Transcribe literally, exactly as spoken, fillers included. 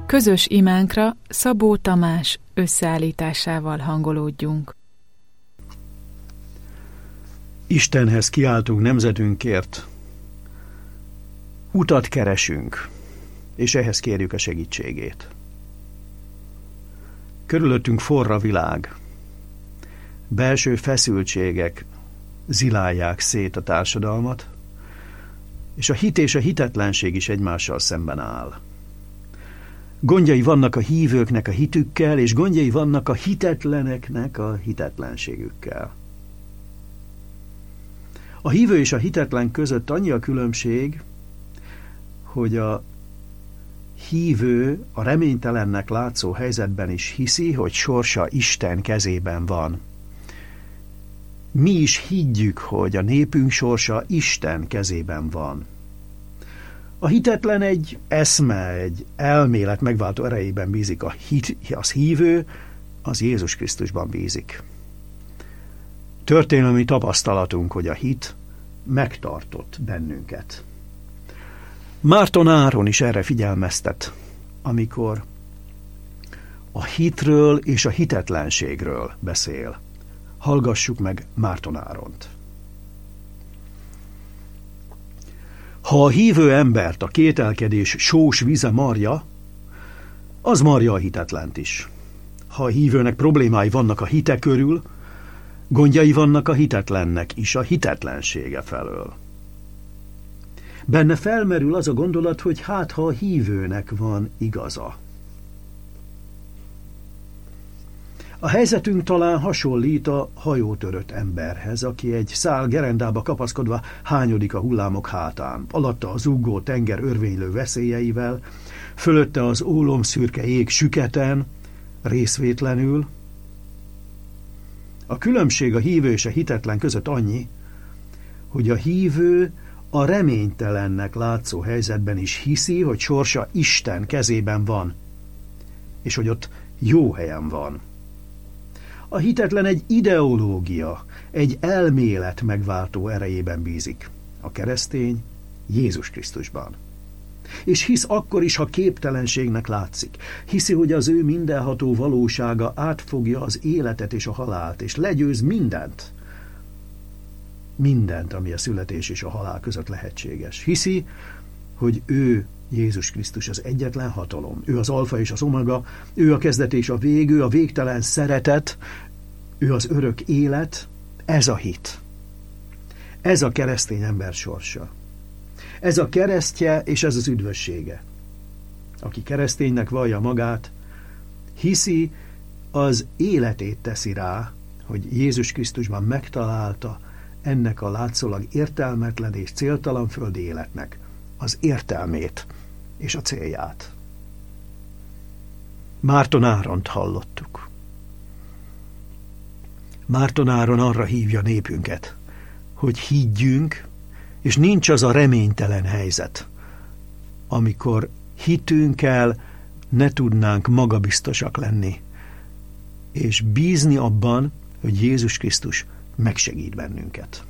Közös imánkra Szabó Tamás összeállításával hangolódjunk. Istenhez kiáltunk nemzetünkért, utat keresünk, és ehhez kérjük a segítségét. Körülöttünk forr a világ, belső feszültségek zilálják szét a társadalmat, és a hit és a hitetlenség is egymással szemben áll. Gondjai vannak a hívőknek a hitükkel, és gondjai vannak a hitetleneknek a hitetlenségükkel. A hívő és a hitetlen között annyi a különbség, hogy a hívő a reménytelennek látszó helyzetben is hiszi, hogy sorsa Isten kezében van. Mi is higgyük, hogy a népünk sorsa Isten kezében van. A hitetlen egy eszme, egy elmélet megváltó erejében bízik, a hit, az hívő, az Jézus Krisztusban bízik. Történelmi tapasztalatunk, hogy a hit megtartott bennünket. Márton Áron is erre figyelmeztet, amikor a hitről és a hitetlenségről beszél. Hallgassuk meg Márton Áront. Ha a hívő embert a kételkedés sós vize marja, az marja a hitetlent is. Ha a hívőnek problémái vannak a hite körül, gondjai vannak a hitetlennek is a hitetlensége felől. Benne felmerül az a gondolat, hogy hát ha a hívőnek van igaza. A helyzetünk talán hasonlít a hajótörött emberhez, aki egy szál gerendába kapaszkodva hányodik a hullámok hátán, alatta az uggó tenger örvénylő veszélyeivel, fölötte az ólomszürke jég süketen, részvétlenül. A különbség a hívő és a hitetlen között annyi, hogy a hívő a reménytelennek látszó helyzetben is hiszi, hogy sorsa Isten kezében van, és hogy ott jó helyen van. A hitetlen egy ideológia, egy elmélet megváltó erejében bízik. A keresztény Jézus Krisztusban. És hisz akkor is, ha képtelenségnek látszik. Hiszi, hogy az ő mindenható valósága átfogja az életet és a halált, és legyőz mindent. Mindent, ami a születés és a halál között lehetséges. Hiszi, hogy ő, Jézus Krisztus az egyetlen hatalom. Ő az alfa és az omega, ő a kezdet és a vég, ő a végtelen szeretet, ő az örök élet, ez a hit. Ez a keresztény ember sorsa. Ez a keresztje és ez az üdvössége. Aki kereszténynek vallja magát, hiszi, az életét teszi rá, hogy Jézus Krisztusban megtalálta ennek a látszólag értelmetlen és céltalan földi életnek az értelmét és a célját. Márton Áront hallottuk. Márton Áron arra hívja népünket, hogy higgyünk, és nincs az a reménytelen helyzet, amikor hitünkkel ne tudnánk magabiztosak lenni, és bízni abban, hogy Jézus Krisztus megsegít bennünket.